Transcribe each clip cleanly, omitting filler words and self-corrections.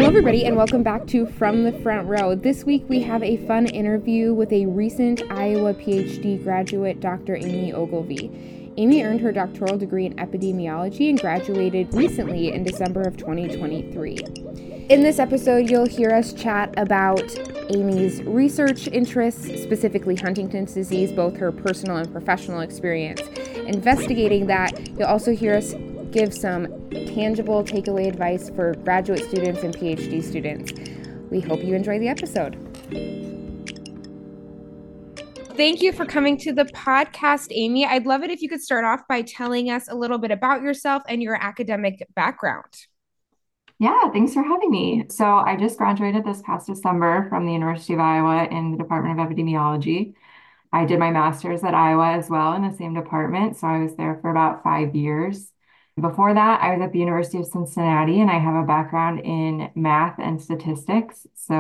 everybody, and welcome back to From the Front Row. This week we have a fun interview with a recent Iowa PhD graduate, Dr. Amy Ogilvie. Amy earned her doctoral degree in epidemiology and graduated recently in December of 2023. In this episode, you'll hear us chat about Amy's research interests, specifically Huntington's disease, both her personal and professional experience investigating that. You'll also hear us give some tangible takeaway advice for graduate students and PhD students. We hope you enjoy the episode. Thank you for coming to the podcast, Amy. I'd love it if you could start off by telling us a little bit about yourself and your academic background. Yeah, thanks for having me. So I just graduated this past December from the University of Iowa in the Department of Epidemiology. I did my master's at Iowa as well in the same department, so I was there for about 5 years. Before that, I was at the University of Cincinnati, and I have a background in math and statistics. So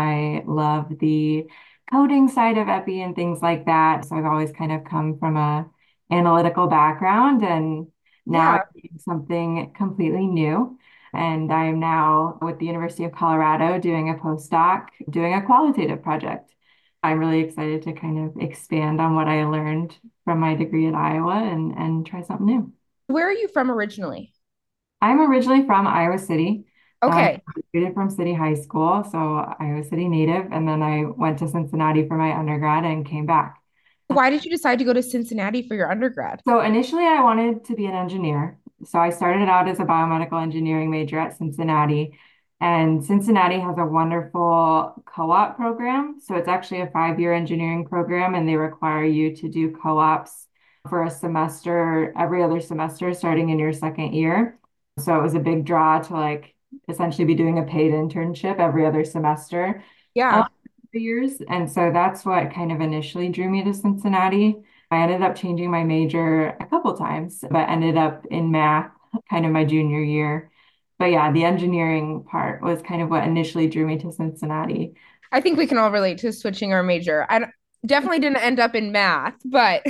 I love the coding side of epi and things like that. So I've always kind of come from a analytical background, and now I'm doing something completely new. And I am now with the University of Colorado doing a postdoc, doing a qualitative project. I'm really excited to kind of expand on what I learned from my degree at Iowa and try something new. Where are you from originally? I'm originally from Iowa City. Okay. I graduated from City High School, so Iowa City native, and then I went to Cincinnati for my undergrad and came back. Why did you decide to go to Cincinnati for your undergrad? So initially I wanted to be an engineer. So I started out as a biomedical engineering major at Cincinnati. And Cincinnati has a wonderful co-op program. So it's actually a 5-year engineering program, and they require you to do co-ops for a semester, every other semester, starting in your second year. So it was a big draw to like essentially be doing a paid internship every other semester. Yeah. 2 years. And so that's what kind of initially drew me to Cincinnati. I ended up changing my major a couple times, but ended up in math kind of my junior year. But yeah, the engineering part was kind of what initially drew me to Cincinnati. I think we can all relate to switching our major. I definitely didn't end up in math, but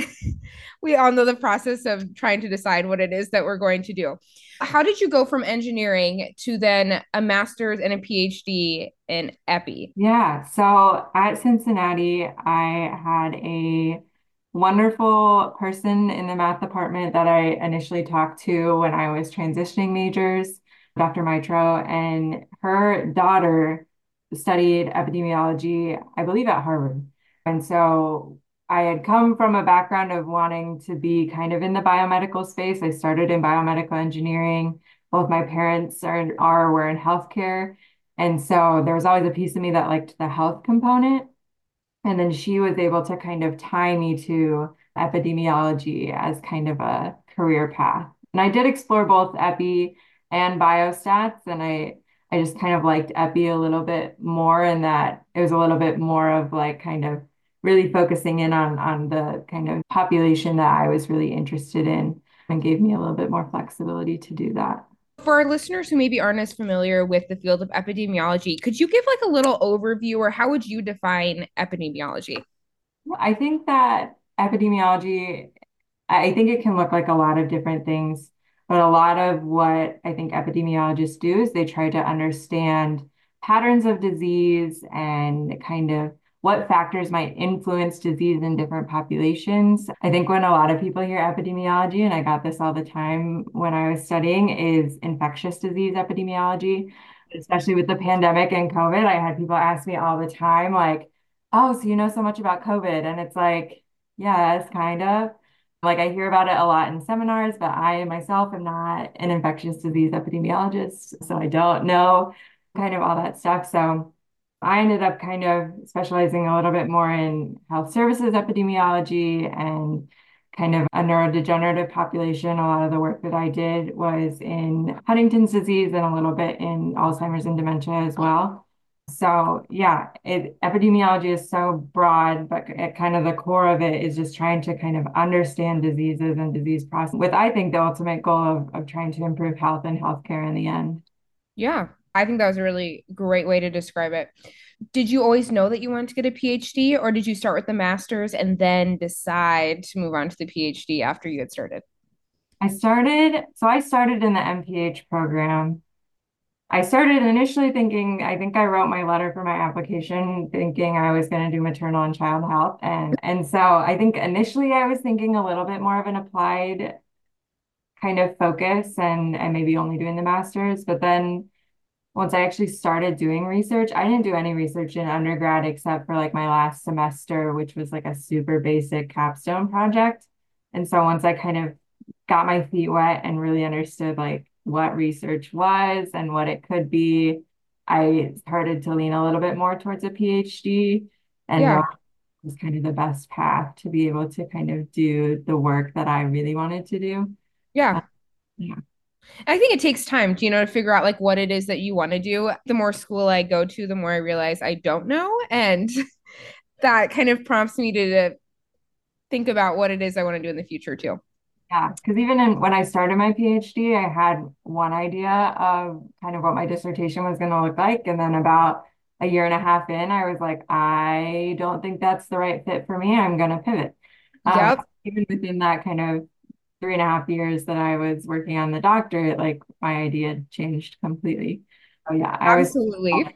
we all know the process of trying to decide what it is that we're going to do. How did you go from engineering to then a master's and a PhD in epi? Yeah, so at Cincinnati, I had a wonderful person in the math department that I initially talked to when I was transitioning majors, Dr. Mitro, and her daughter studied epidemiology, I believe at Harvard. And so I had come from a background of wanting to be kind of in the biomedical space. I started in biomedical engineering. Both my parents were in healthcare. And so there was always a piece of me that liked the health component. And then she was able to kind of tie me to epidemiology as kind of a career path. And I did explore both epi and biostats. And I just kind of liked epi a little bit more in that it was a little bit more of like kind of really focusing in on the kind of population that I was really interested in and gave me a little bit more flexibility to do that. For our listeners who maybe aren't as familiar with the field of epidemiology, could you give like a little overview or how would you define epidemiology? I think that epidemiology, I think it can look like a lot of different things, but a lot of what I think epidemiologists do is they try to understand patterns of disease and kind of what factors might influence disease in different populations. I think when a lot of people hear epidemiology, and I got this all the time when I was studying, is infectious disease epidemiology, especially with the pandemic and COVID. I had people ask me all the time, like, oh, so you know so much about COVID. And it's like, yes, kind of. Like I hear about it a lot in seminars, but I myself am not an infectious disease epidemiologist. So I don't know kind of all that stuff. So I ended up kind of specializing a little bit more in health services epidemiology and kind of a neurodegenerative population. A lot of the work that I did was in Huntington's disease and a little bit in Alzheimer's and dementia as well. So yeah, epidemiology is so broad, but at kind of the core of it is just trying to kind of understand diseases and disease process with, I think, the ultimate goal of trying to improve health and healthcare in the end. Yeah, I think that was a really great way to describe it. Did you always know that you wanted to get a PhD, or did you start with the master's and then decide to move on to the PhD after you had started? I started in the MPH program. I started initially thinking, I think I wrote my letter for my application thinking I was going to do maternal and child health. And so I think initially I was thinking a little bit more of an applied kind of focus and maybe only doing the master's. But then once I actually started doing research, I didn't do any research in undergrad except for like my last semester, which was like a super basic capstone project. And so once I kind of got my feet wet and really understood like what research was and what it could be, I started to lean a little bit more towards a PhD and Yeah. realized it was kind of the best path to be able to kind of do the work that I really wanted to do. Yeah. Uh, yeah. I think it takes time, to figure out like what it is that you want to do. The more school I go to, the more I realize I don't know. And that kind of prompts me to think about what it is I want to do in the future too. Yeah, because when I started my PhD, I had one idea of kind of what my dissertation was going to look like. And then about a year and a half in, I was like, I don't think that's the right fit for me. I'm going to pivot. Yep, Even within that kind of 3.5 years that I was working on the doctorate, like my idea changed completely. So yeah, I was absolutely.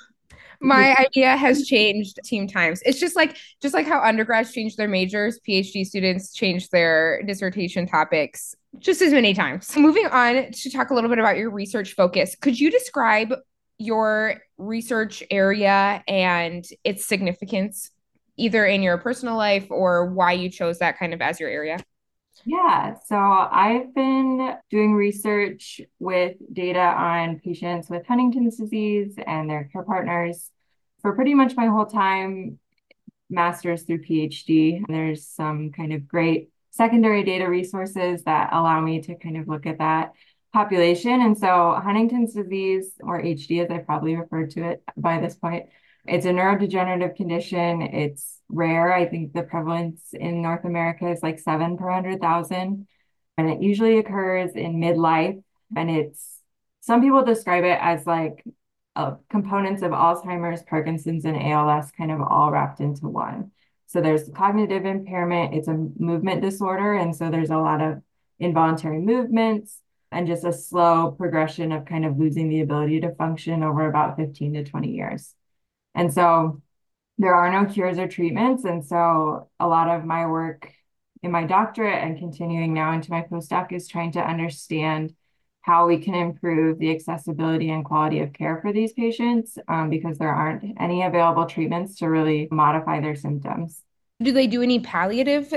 My idea has changed team times. It's just like how undergrads change their majors, PhD students change their dissertation topics just as many times. Moving on to talk a little bit about your research focus. Could you describe your research area and its significance, either in your personal life or why you chose that kind of as your area? Yeah, so I've been doing research with data on patients with Huntington's disease and their care partners for pretty much my whole time, master's through PhD. And there's some kind of great secondary data resources that allow me to kind of look at that population. And so Huntington's disease, or HD as I probably referred to it by this point, it's a neurodegenerative condition. It's rare. I think the prevalence in North America is like 7 per 100,000. And it usually occurs in midlife. And some people describe it as like components of Alzheimer's, Parkinson's, and ALS kind of all wrapped into one. So there's cognitive impairment, it's a movement disorder. And so there's a lot of involuntary movements and just a slow progression of kind of losing the ability to function over about 15 to 20 years. And so there are no cures or treatments. And so a lot of my work in my doctorate and continuing now into my postdoc is trying to understand how we can improve the accessibility and quality of care for these patients because there aren't any available treatments to really modify their symptoms. Do they do any palliative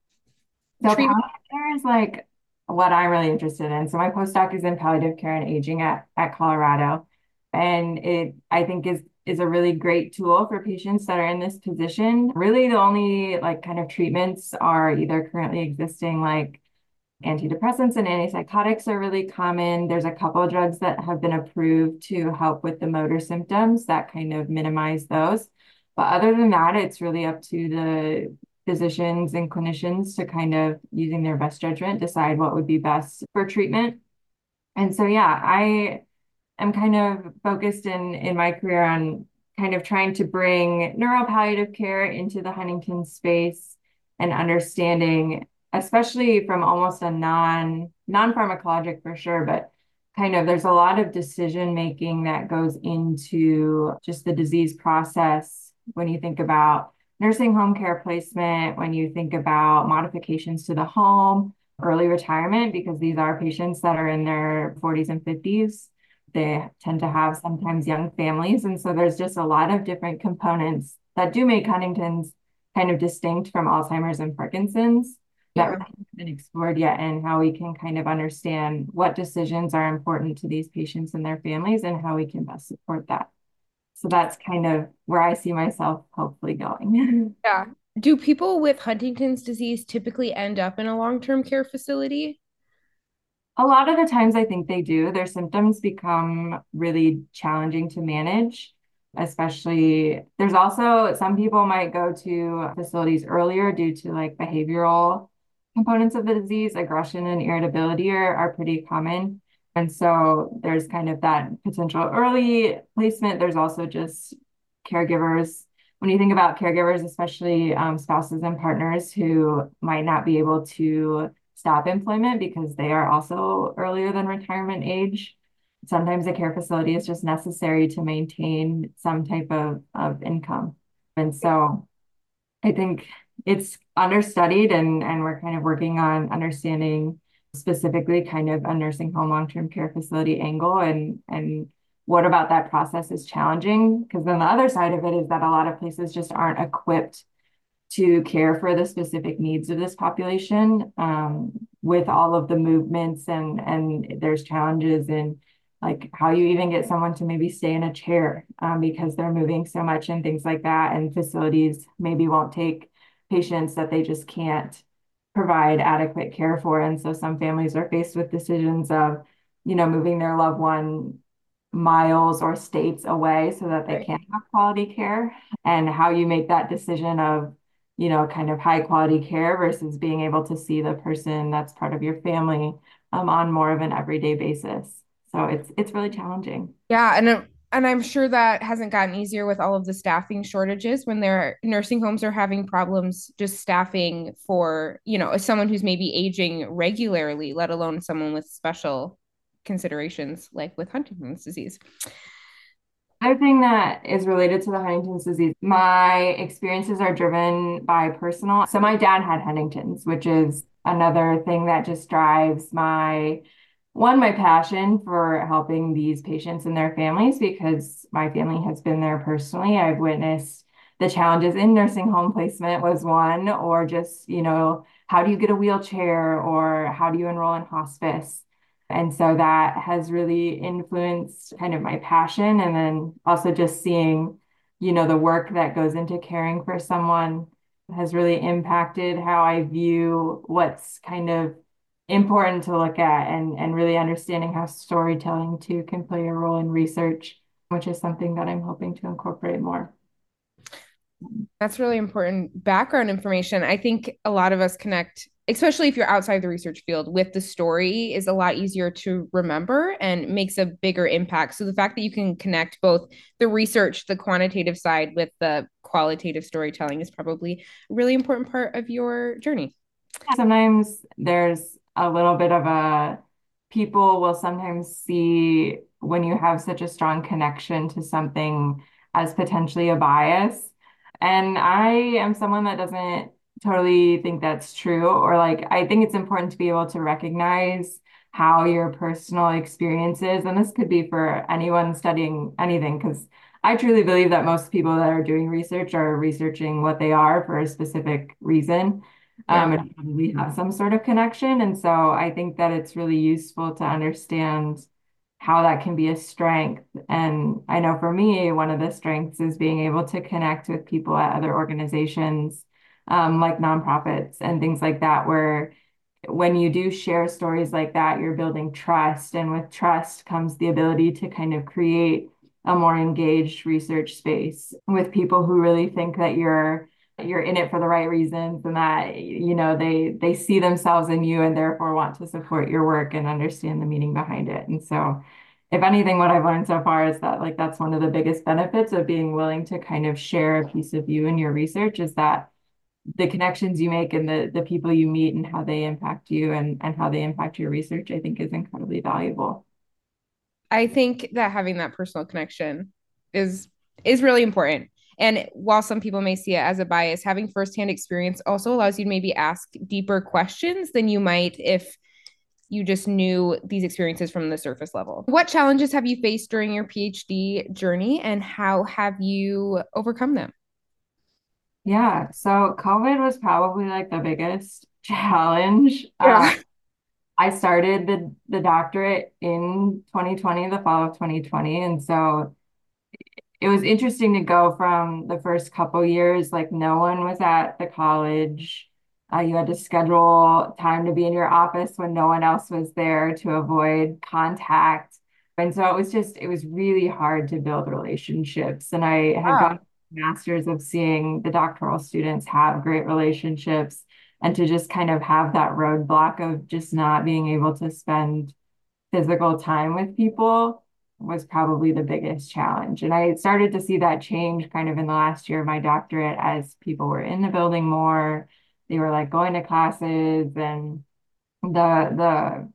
So treatment? palliative care is like what I'm really interested in. So my postdoc is in palliative care and aging at Colorado. And it I think is a really great tool for patients that are in this position. Really the only like kind of treatments are either currently existing like antidepressants and antipsychotics are really common. There's a couple of drugs that have been approved to help with the motor symptoms that kind of minimize those. But other than that, it's really up to the physicians and clinicians to kind of using their best judgment decide what would be best for treatment. And so yeah, I am kind of focused in my career on kind of trying to bring neuropalliative care into the Huntington space and understanding, especially from almost a non-pharmacologic for sure, but kind of there's a lot of decision making that goes into just the disease process when you think about nursing home care placement, when you think about modifications to the home, early retirement, because these are patients that are in their 40s and 50s. They tend to have sometimes young families. And so there's just a lot of different components that do make Huntington's kind of distinct from Alzheimer's and Parkinson's that Yeah. really haven't been explored yet, and how we can kind of understand what decisions are important to these patients and their families and how we can best support that. So that's kind of where I see myself hopefully going. Yeah. Do people with Huntington's disease typically end up in a long-term care facility? A lot of the times I think they do. Their symptoms become really challenging to manage, especially there's also some people might go to facilities earlier due to like behavioral components of the disease. Aggression and irritability are pretty common. And so there's kind of that potential early placement. There's also just caregivers. When you think about caregivers, especially spouses and partners who might not be able to stop employment because they are also earlier than retirement age. sometimes a care facility is just necessary to maintain some type of income. And so I think it's understudied and we're kind of working on understanding specifically kind of a nursing home long-term care facility angle and what about that process is challenging. Because then the other side of it is that a lot of places just aren't equipped to care for the specific needs of this population with all of the movements and there's challenges in like how you even get someone to maybe stay in a chair because they're moving so much and things like that. And facilities maybe won't take patients that they just can't provide adequate care for. And so some families are faced with decisions of, moving their loved one miles or states away so that they Right. can have quality care and how you make that decision of kind of high quality care versus being able to see the person that's part of your family on more of an everyday basis. So it's really challenging. Yeah, and I'm sure that hasn't gotten easier with all of the staffing shortages when their nursing homes are having problems just staffing for, someone who's maybe aging regularly, let alone someone with special considerations like with Huntington's disease. Other thing that is related to the Huntington's disease, my experiences are driven by personal. So my dad had Huntington's, which is another thing that just drives my passion for helping these patients and their families because my family has been there personally. I've witnessed the challenges in nursing home placement was one, or just, how do you get a wheelchair or how do you enroll in hospice? And so that has really influenced kind of my passion. And then also just seeing, the work that goes into caring for someone has really impacted how I view what's kind of important to look at and really understanding how storytelling too can play a role in research, which is something that I'm hoping to incorporate more. That's really important background information. I think a lot of us connect, especially if you're outside the research field, with the story is a lot easier to remember and makes a bigger impact. So the fact that you can connect both the research, the quantitative side with the qualitative storytelling is probably a really important part of your journey. Sometimes there's a little bit of a people will sometimes see when you have such a strong connection to something as potentially a bias. And I am someone that doesn't totally think that's true, or like I think it's important to be able to recognize how your personal experiences, and this could be for anyone studying anything, because I truly believe that most people that are doing research are researching what they are for a specific reason Yeah. and probably have some sort of connection. And so I think that it's really useful to understand how that can be a strength. And I know for me, one of the strengths is being able to connect with people at other organizations, like nonprofits and things like that, where when you do share stories like that, you're building trust. And with trust comes the ability to kind of create a more engaged research space with people who really think that you're in it for the right reasons and that they see themselves in you and therefore want to support your work and understand the meaning behind it. And so if anything, what I've learned so far is that like that's one of the biggest benefits of being willing to kind of share a piece of you in your research is that the connections you make and the people you meet and how they impact you and how they impact your research, I think is incredibly valuable. I think that having that personal connection is is really important. And while some people may see it as a bias, having firsthand experience also allows you to maybe ask deeper questions than you might if you just knew these experiences from the surface level. What challenges have you faced during your PhD journey and how have you overcome them? Yeah, so COVID was probably like the biggest challenge. Yeah. I started the doctorate in 2020, the fall of 2020, and so it was interesting to go from the first couple years, like no one was at the college. You had to schedule time to be in your office when no one else was there to avoid contact. And so it was really hard to build relationships. And I had Wow. gotten masters of seeing the doctoral students have great relationships and to just kind of have that roadblock of just not being able to spend physical time with people was probably the biggest challenge. And I started to see that change kind of in the last year of my doctorate as people were in the building more. They were like going to classes and the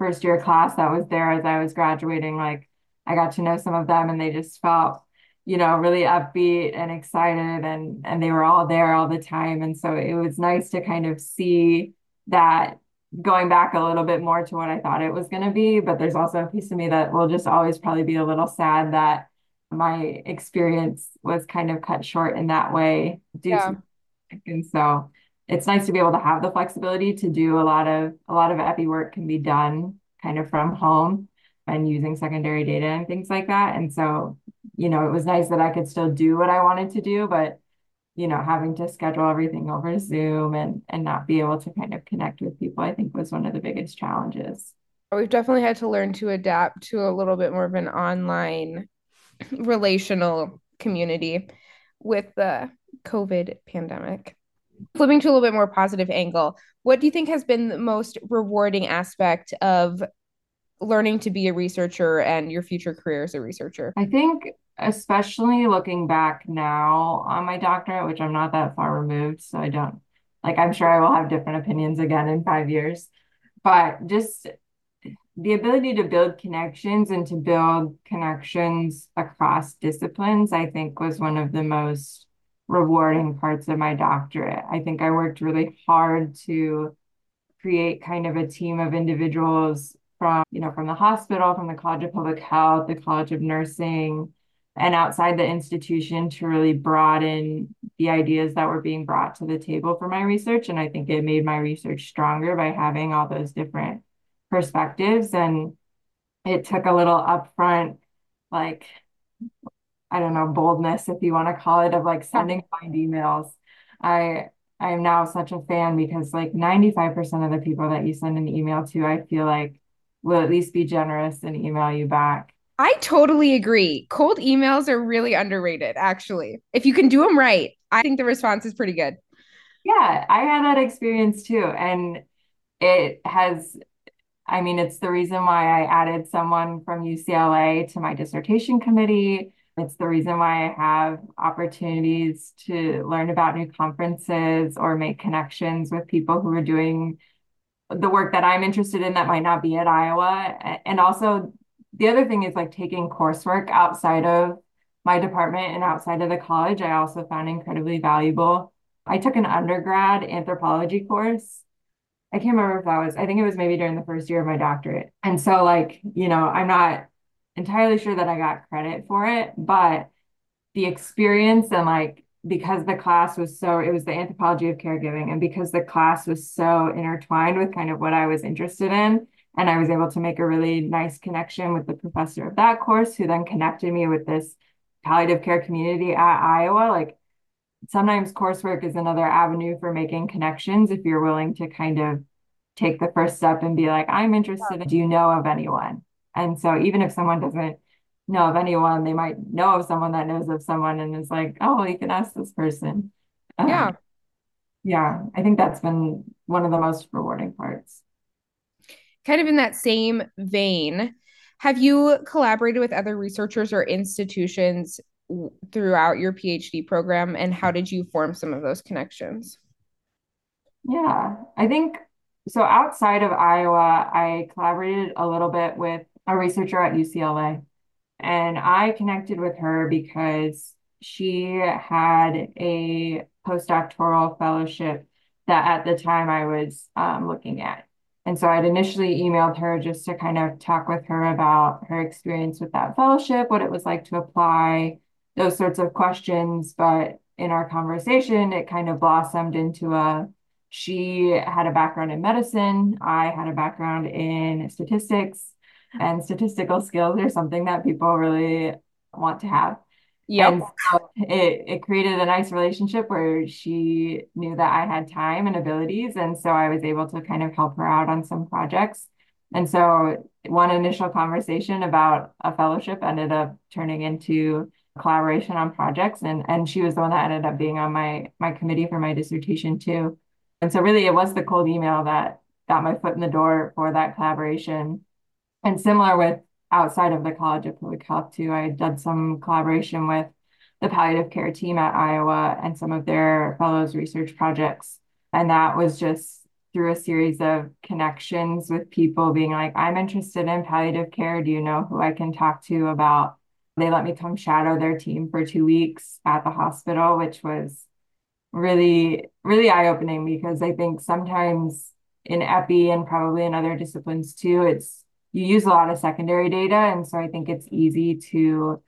first year class that was there as I was graduating, like I got to know some of them and they just felt, really upbeat and excited and they were all there all the time. And so it was nice to kind of see that going back a little bit more to what I thought it was going to be. But there's also a piece of me that will just always probably be a little sad that my experience was kind of cut short in that way due Yeah. to, and so it's nice to be able to have the flexibility to do a lot of epi work can be done kind of from home and using secondary data and things like that. And so, it was nice that I could still do what I wanted to do, but having to schedule everything over Zoom and not be able to kind of connect with people, I think was one of the biggest challenges. We've definitely had to learn to adapt to a little bit more of an online relational community with the COVID pandemic. Flipping to a little bit more positive angle, what do you think has been the most rewarding aspect of learning to be a researcher and your future career as a researcher? I think, especially looking back now on my doctorate, which I'm not that far removed, so I don't like, I'm sure I will have different opinions again in 5 years, but just the ability to build connections and to build connections across disciplines, I think was one of the most rewarding parts of my doctorate. I think I worked really hard to create kind of a team of individuals from the hospital, from the College of Public Health, the College of Nursing, and outside the institution to really broaden the ideas that were being brought to the table for my research. And I think it made my research stronger by having all those different perspectives. And it took a little upfront, like, I don't know, boldness, if you want to call it, of like sending blind emails. I I am now such a fan because like 95% of the people that you send an email to, I feel like will at least be generous and email you back. I totally agree. Cold emails are really underrated, actually. If you can do them right, I think the response is pretty good. Yeah, I had that experience too. And it has, I mean, it's the reason why I added someone from UCLA to my dissertation committee. It's the reason why I have opportunities to learn about new conferences or make connections with people who are doing the work that I'm interested in that might not be at Iowa. And also, the other thing is like taking coursework outside of my department and outside of the college, I also found incredibly valuable. I took an undergrad anthropology course. I can't remember if that was, I think it was maybe during the first year of my doctorate. And so, like, I'm not entirely sure that I got credit for it, but the experience and like, because the class was so, it was the anthropology of caregiving, and because the class was so intertwined with kind of what I was interested in, and I was able to make a really nice connection with the professor of that course, who then connected me with this palliative care community at Iowa. Like, sometimes coursework is another avenue for making connections if you're willing to kind of take the first step and be like, I'm interested. Do you know of anyone? And so even if someone doesn't know of anyone, they might know of someone that knows of someone and is like, oh, well, you can ask this person. Yeah. Yeah, I think that's been one of the most rewarding parts. Kind of in that same vein, have you collaborated with other researchers or institutions throughout your PhD program, and how did you form some of those connections? Yeah, I think so. Outside of Iowa, I collaborated a little bit with a researcher at UCLA. And I connected with her because she had a postdoctoral fellowship that at the time I was looking at. And so I'd initially emailed her just to kind of talk with her about her experience with that fellowship, what it was like to apply, those sorts of questions. But in our conversation, it kind of blossomed into she had a background in medicine, I had a background in statistics, and statistical skills are something that people really want to have. And Yep. so it created a nice relationship where she knew that I had time and abilities. And so I was able to kind of help her out on some projects. And so one initial conversation about a fellowship ended up turning into collaboration on projects. And she was the one that ended up being on my committee for my dissertation too. And so really it was the cold email that got my foot in the door for that collaboration. And similar with outside of the College of Public Health too, I did some collaboration with the palliative care team at Iowa and some of their fellows research projects. And that was just through a series of connections with people being like, I'm interested in palliative care. Do you know who I can talk to about? They let me come shadow their team for 2 weeks at the hospital, which was really, really eye-opening because I think sometimes in epi and probably in other disciplines too, it's you use a lot of secondary data. And so I think it's easy to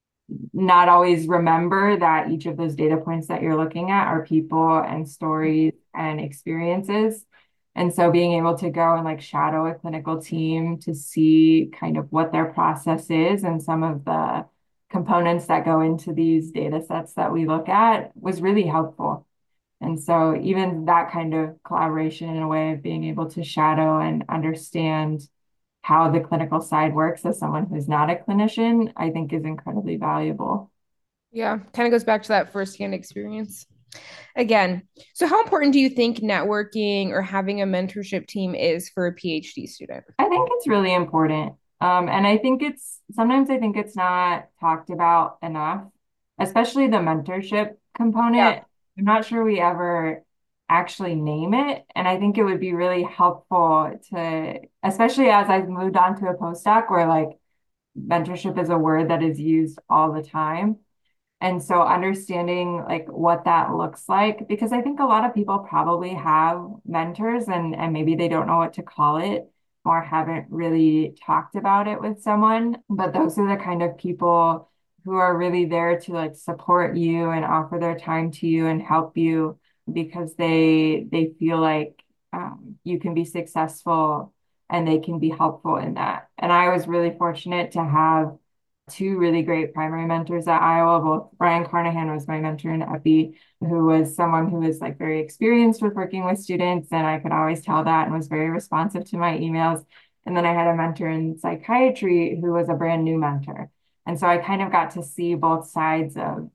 not always remember that each of those data points that you're looking at are people and stories and experiences. And so being able to go and like shadow a clinical team to see kind of what their process is and some of the components that go into these data sets that we look at was really helpful. And so even that kind of collaboration in a way of being able to shadow and understand how the clinical side works as someone who's not a clinician, I think is incredibly valuable. Yeah, kind of goes back to that firsthand experience. Again, so how important do you think networking or having a mentorship team is for a PhD student? I think it's really important. And I think it's sometimes I think it's not talked about enough, especially the mentorship Yeah. component. I'm not sure we ever actually name it. And I think it would be really helpful to, especially as I've moved on to a postdoc where like mentorship is a word that is used all the time. And so understanding like what that looks like, because I think a lot of people probably have mentors and maybe they don't know what to call it or haven't really talked about it with someone. But those are the kind of people who are really there to like support you and offer their time to you and help you because they feel like you can be successful and they can be helpful in that. And I was really fortunate to have two really great primary mentors at Iowa. Both Brian Carnahan was my mentor in epi, who was someone who was like very experienced with working with students, and I could always tell that and was very responsive to my emails. And then I had a mentor in psychiatry who was a brand new mentor. And so I kind of got to see both sides of,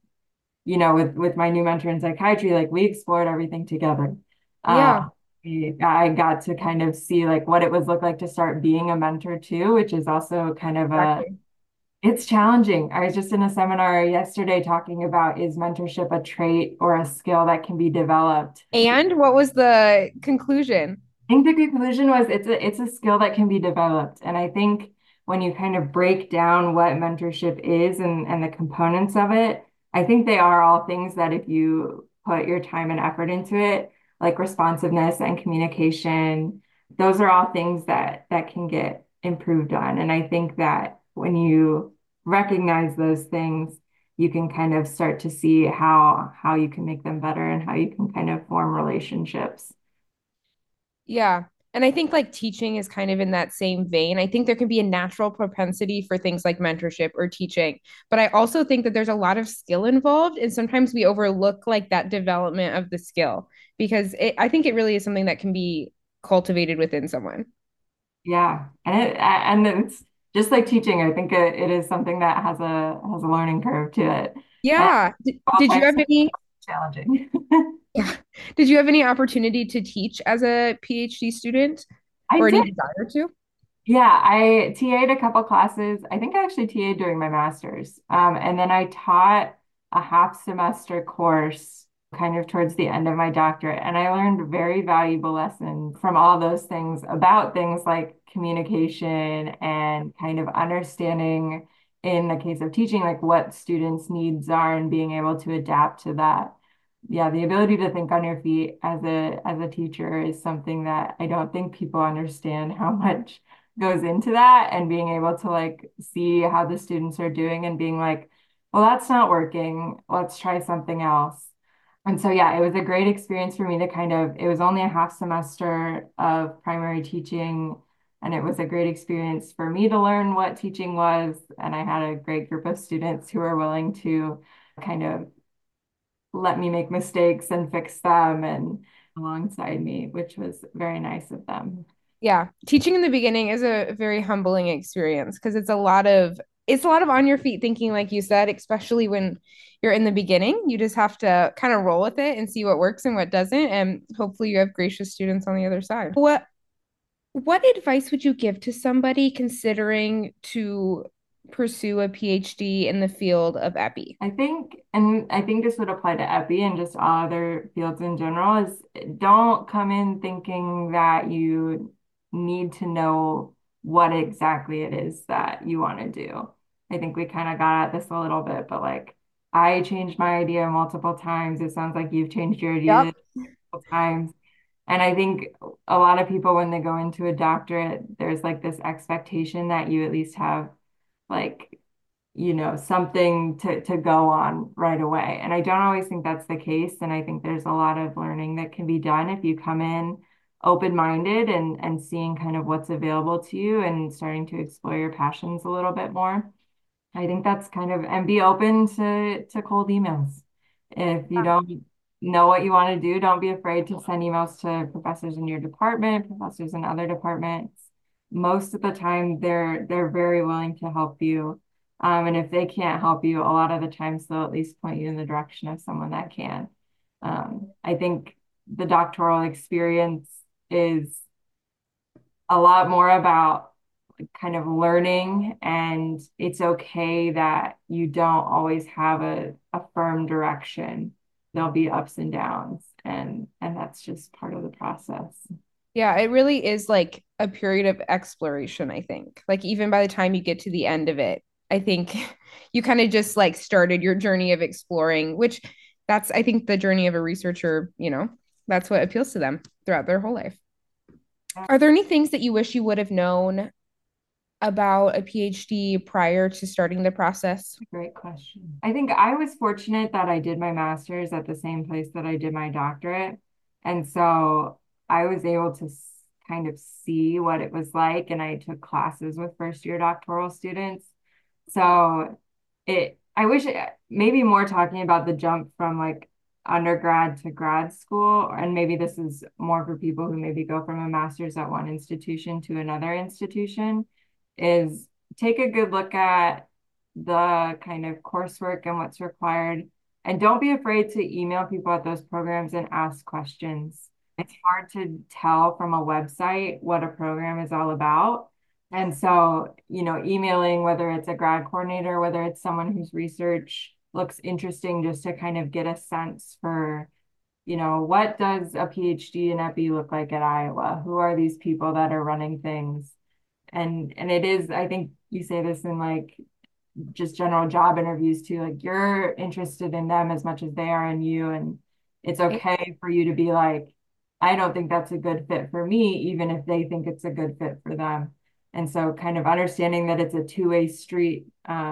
with my new mentor in psychiatry, like we explored everything together. Yeah, I got to kind of see like what it was look like to start being a mentor too, which is also kind of a exactly. it's challenging. I was just in a seminar yesterday talking about is mentorship a trait or a skill that can be developed? And what was the conclusion? I think the conclusion was it's a skill that can be developed. And I think when you kind of break down what mentorship is and the components of it, I think they are all things that if you put your time and effort into it, like responsiveness and communication, those are all things that can get improved on. And I think that when you recognize those things, you can kind of start to see how you can make them better and how you can kind of form relationships. Yeah. And I think like teaching is kind of in that same vein. I think there can be a natural propensity for things like mentorship or teaching, but I also think that there's a lot of skill involved. And sometimes we overlook like that development of the skill because I think it really is something that can be cultivated within someone. Yeah, and it's just like teaching. I think it is something that has a learning curve to it, and Yeah. all Did you types have of any, challenging. yeah. Did you have any opportunity to teach as a PhD student I or any did. desire to? Yeah, I TA'd a couple classes. I think I actually TA'd during my master's. And then I taught a half semester course kind of towards the end of my doctorate. And I learned very valuable lessons from all those things about things like communication and kind of understanding in the case of teaching, like what students' needs are and being able to adapt to that. Yeah, the ability to think on your feet as a teacher is something that I don't think people understand how much goes into that and being able to like see how the students are doing and being like, well, that's not working. Let's try something else. And so, yeah, it was a great experience for me to kind of, it was only a half semester of primary teaching. And it was a great experience for me to learn what teaching was. And I had a great group of students who were willing to kind of let me make mistakes and fix them and alongside me, which was very nice of them. Yeah, teaching in the beginning is a very humbling experience because it's a lot of on your feet thinking, like you said, especially when you're in the beginning. You just have to kind of roll with it and see what works and what doesn't, and hopefully you have gracious students on the other side. What advice would you give to somebody considering to pursue a PhD in the field of epi? I think this would apply to epi and just all other fields in general, is don't come in thinking that you need to know what exactly it is that you want to do. I think we kind of got at this a little bit, but like I changed my idea multiple times. It sounds like you've changed your idea Yep. multiple times. And I think a lot of people, when they go into a doctorate, there's like this expectation that you at least have like something to go on right away. And I don't always think that's the case. And I think there's a lot of learning that can be done if you come in open-minded and seeing kind of what's available to you and starting to explore your passions a little bit more. I think that's kind of, and be open to cold emails. If you don't know what you want to do, don't be afraid to send emails to professors in your department, professors in other departments. Most of the time, they're very willing to help you. And if they can't help you, a lot of the times they'll at least point you in the direction of someone that can. I think the doctoral experience is a lot more about kind of learning, and it's okay that you don't always have a firm direction. There'll be ups and downs, and that's just part of the process. Yeah, it really is like a period of exploration, I think. Like even by the time you get to the end of it, I think you kind of just like started your journey of exploring, which that's I think the journey of a researcher, that's what appeals to them throughout their whole life. Are there any things that you wish you would have known about a PhD prior to starting the process? Great question. I think I was fortunate that I did my master's at the same place that I did my doctorate. And so I was able to kind of see what it was like. And I took classes with first year doctoral students. So I wish maybe more talking about the jump from like undergrad to grad school. And maybe this is more for people who maybe go from a master's at one institution to another institution, is take a good look at the kind of coursework and what's required. And don't be afraid to email people at those programs and ask questions. It's hard to tell from a website what a program is all about. And so, emailing, whether it's a grad coordinator, whether it's someone whose research looks interesting, just to kind of get a sense for, what does a PhD in epi look like at Iowa? Who are these people that are running things? And it is, I think you say this in like just general job interviews too, like you're interested in them as much as they are in you. And it's okay for you to be like, I don't think that's a good fit for me, even if they think it's a good fit for them. And so kind of understanding that it's a two-way street.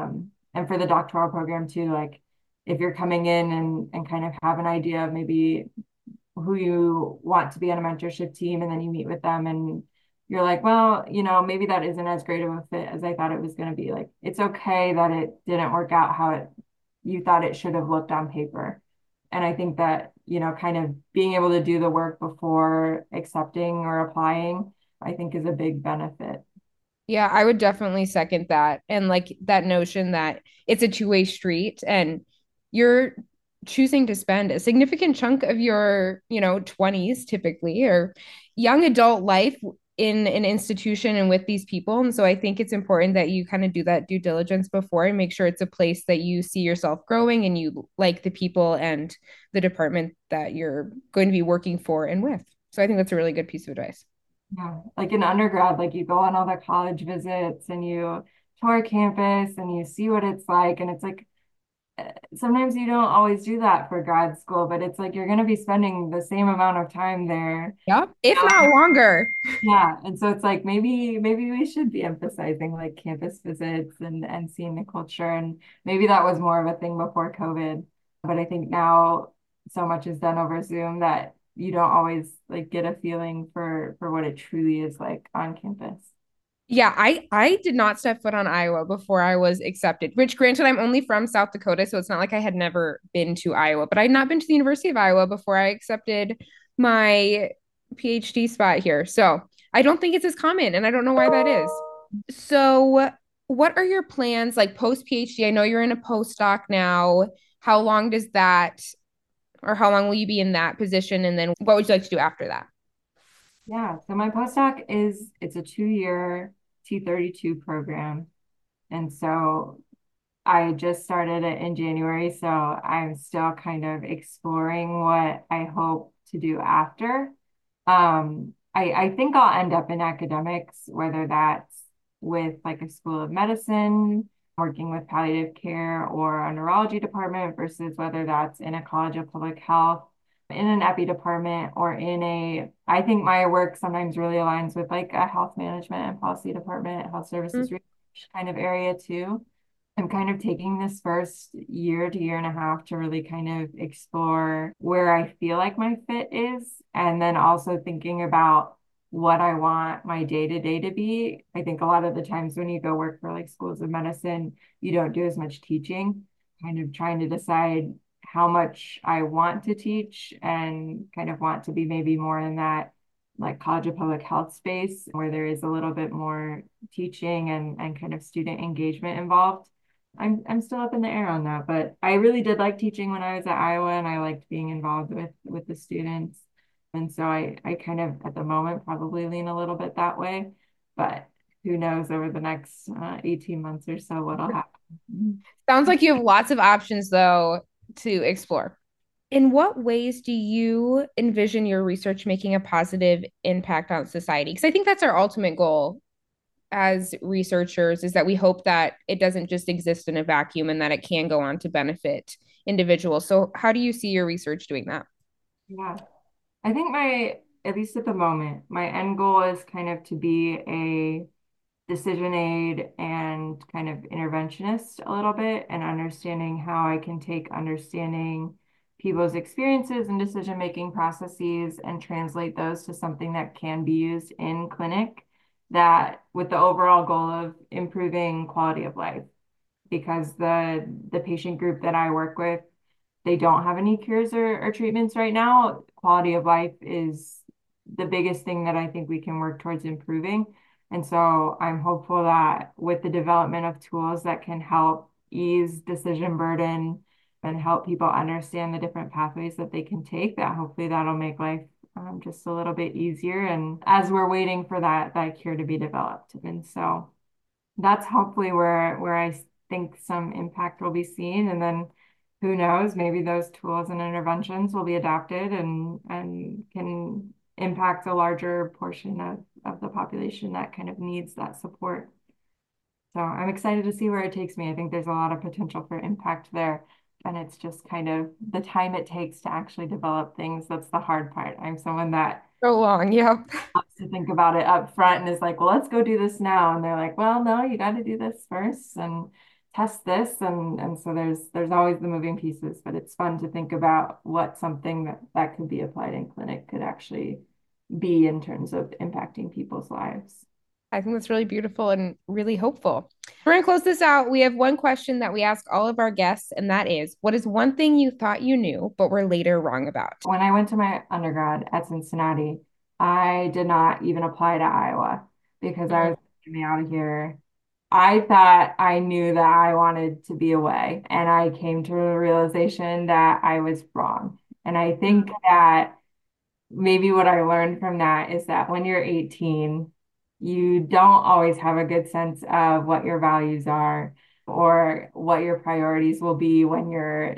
And for the doctoral program too, like if you're coming in and kind of have an idea of maybe who you want to be on a mentorship team, and then you meet with them and you're like, well, maybe that isn't as great of a fit as I thought it was going to be. Like, it's okay that it didn't work out how you thought it should have looked on paper. And I think that, kind of being able to do the work before accepting or applying, I think is a big benefit. Yeah, I would definitely second that. And like that notion that it's a two-way street and you're choosing to spend a significant chunk of your, 20s typically or young adult life in an institution and with these people. And so I think it's important that you kind of do that due diligence before and make sure it's a place that you see yourself growing and you like the people and the department that you're going to be working for and with. So I think that's a really good piece of advice. Yeah, like in undergrad, like you go on all the college visits and you tour campus and you see what it's like. And it's like, sometimes you don't always do that for grad school, but it's like you're going to be spending the same amount of time there. Yeah, if not longer. Yeah. And so it's like maybe we should be emphasizing like campus visits and seeing the culture. And maybe that was more of a thing before COVID. But I think now so much is done over Zoom that you don't always like get a feeling for what it truly is like on campus. Yeah, I did not step foot on Iowa before I was accepted. Which, granted, I'm only from South Dakota, so it's not like I had never been to Iowa, but I had not been to the University of Iowa before I accepted my PhD spot here. So I don't think it's as common, and I don't know why that is. So, what are your plans like post PhD? I know you're in a postdoc now. How long does that, or how long will you be in that position? And then what would you like to do after that? Yeah. So my postdoc it's a 2-year T32 program. And so I just started it in January, so I'm still kind of exploring what I hope to do after. I think I'll end up in academics, whether that's with like a school of medicine, working with palliative care or a neurology department versus whether that's in a college of public health, in an epi department or I think my work sometimes really aligns with like a health management and policy department, health services research kind of area too. I'm kind of taking this first year to year and a half to really kind of explore where I feel like my fit is, and then also thinking about what I want my day to day to be. I think a lot of the times when you go work for like schools of medicine, you don't do as much teaching, kind of trying to decide how much I want to teach and kind of want to be maybe more in that like college of public health space where there is a little bit more teaching and kind of student engagement involved. I'm still up in the air on that, but I really did like teaching when I was at Iowa and I liked being involved with the students. And so I kind of at the moment probably lean a little bit that way, but who knows over the next 18 months or so what'll happen. Sounds like you have lots of options, though, to explore. In what ways do you envision your research making a positive impact on society? Because I think that's our ultimate goal as researchers is that we hope that it doesn't just exist in a vacuum and that it can go on to benefit individuals. So, how do you see your research doing that? Yeah. I think at least at the moment, my end goal is kind of to be a decision aid and kind of interventionist a little bit and understanding how I can take understanding people's experiences and decision-making processes and translate those to something that can be used in clinic that with the overall goal of improving quality of life because the patient group that I work with they don't have any cures or treatments right now. Quality of life is the biggest thing that I think we can work towards improving. And so I'm hopeful that with the development of tools that can help ease decision burden and help people understand the different pathways that they can take, that hopefully that'll make life just a little bit easier. And as we're waiting for that cure to be developed. And so that's hopefully where I think some impact will be seen. And then who knows, maybe those tools and interventions will be adapted and can impact a larger portion of the population that kind of needs that support. So I'm excited to see where it takes me. I think there's a lot of potential for impact there. And it's just kind of the time it takes to actually develop things. That's the hard part. I'm someone that So long, yep. to think about it up front and is like, well, let's go do this now. And they're like, well, no, you got to do this first and test this. And so there's always the moving pieces, but it's fun to think about what something that could be applied in clinic could actually be in terms of impacting people's lives. I think that's really beautiful and really hopeful. We're going to close this out. We have one question that we ask all of our guests, and that is, what is one thing you thought you knew, but were later wrong about? When I went to my undergrad at Cincinnati, I did not even apply to Iowa because I was getting out of here. I thought I knew that I wanted to be away, and I came to a realization that I was wrong. And I think that maybe what I learned from that is that when you're 18, you don't always have a good sense of what your values are or what your priorities will be when you're,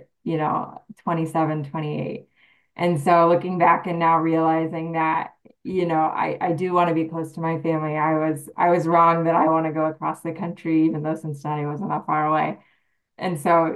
27, 28. And so looking back and now realizing that, I do want to be close to my family. I was wrong that I want to go across the country, even though Cincinnati wasn't that far away. And so,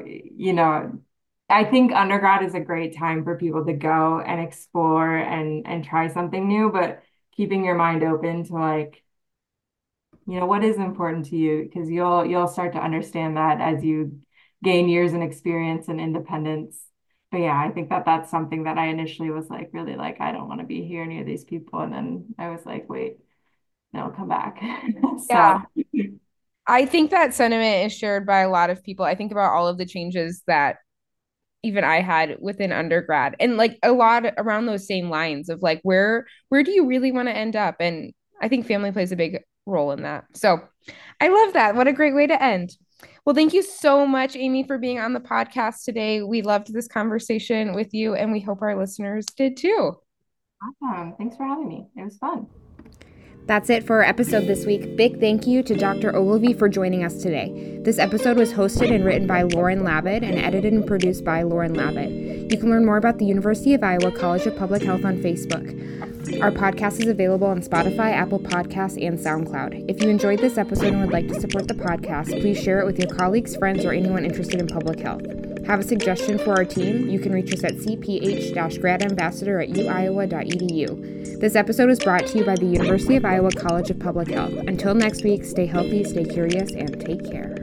I think undergrad is a great time for people to go and explore and try something new, but keeping your mind open to like, what is important to you because you'll start to understand that as you gain years and experience and independence. But yeah, I think that's something that I initially was like really like I don't want to be here near these people, and then I was like, wait, no, come back. So Yeah. I think that sentiment is shared by a lot of people. I think about all of the changes that even I had within undergrad and like a lot around those same lines of like where do you really want to end up? And I think family plays a big role in that. So I love that. What a great way to end. Well, thank you so much, Amy, for being on the podcast today. We loved this conversation with you, and we hope our listeners did too. awesome. Thanks for having me. It was fun. That's it for our episode this week. Big thank you to Dr. Ogilvie for joining us today. This episode was hosted and written by Lauren Labid and edited and produced by Lauren Labid. You can learn more about the University of Iowa College of Public Health on Facebook. Our podcast is available on Spotify, Apple Podcasts, and SoundCloud. If you enjoyed this episode and would like to support the podcast, please share it with your colleagues, friends, or anyone interested in public health. Have a suggestion for our team? You can reach us at cph-gradambassador@uiowa.edu. This episode was brought to you by the University of Iowa College of Public Health. Until next week, stay healthy, stay curious, and take care.